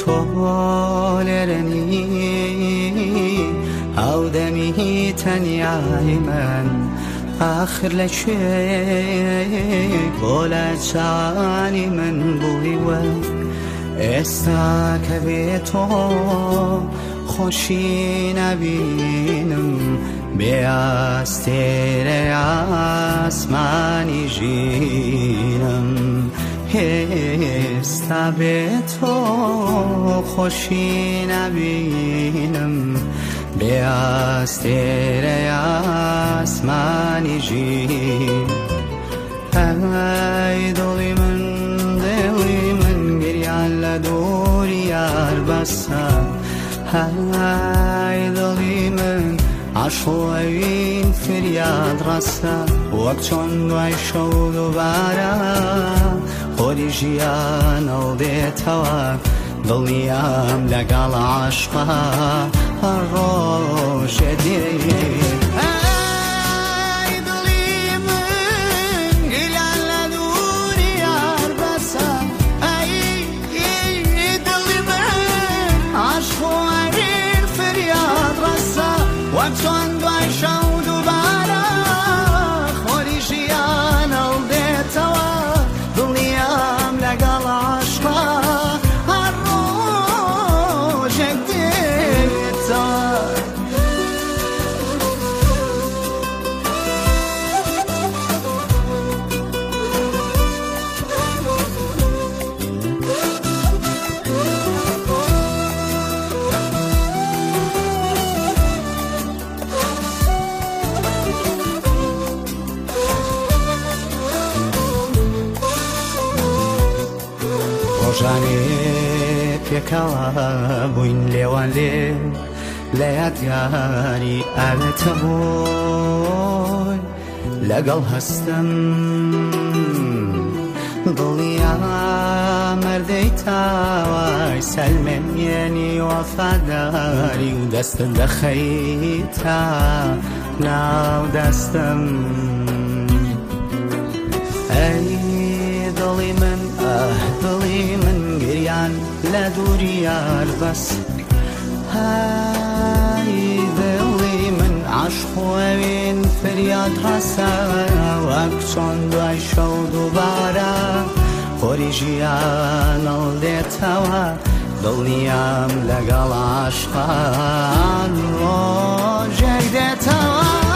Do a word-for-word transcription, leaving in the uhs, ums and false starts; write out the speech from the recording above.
تۆلێرەنی هەودەمی تەنیای من آخر لەکوێ بۆ لە چاوانی من بوویوە ئێستا کە بێ تۆ خۆشی نەبینم بێ ئاستێرە ئاسمانی ژینم ئێستا بێ تۆ خۆشی نەبینم بێ ئاستێرە ئاسمانی ژین ئەی دڵی من دڵی من گریان لە دووری یار بەسە ئەی دڵی من عاشقۆوین فریاد ڕەسە وەک چۆن دوای شەو دووبارە خۆری ژیان هەڵدێتەوە دڵنیام لەگەڵ عاشقا هەر ڕۆژێ دێت چۆن دوای شەو دووبارە خۆری ژیان هەڵدێتەوە دڵنیام لەگەڵ عاشقا هەر ڕۆژێک دێتەوە ڕۆژانێ پێکەوە بووین لێوان لێ لە یادگاری ئاوێتە بۆی لەگەڵ هەستم دڵیا مەردەی تاوای سەلمێنیێنی وەفاداری و دەستت دەخەیتە ناو دەستم ئەی دڵی من ئەه دڵی من گریان لە دووری یار بەس های دڵی من عاشقۆوین فریاد ڕەسە وەک چۆن دوای شەو دووبارە خۆری ژیان هەڵدێتەوە دڵنیام لەگەڵ عاشقان ڕۆژێک دێتەوە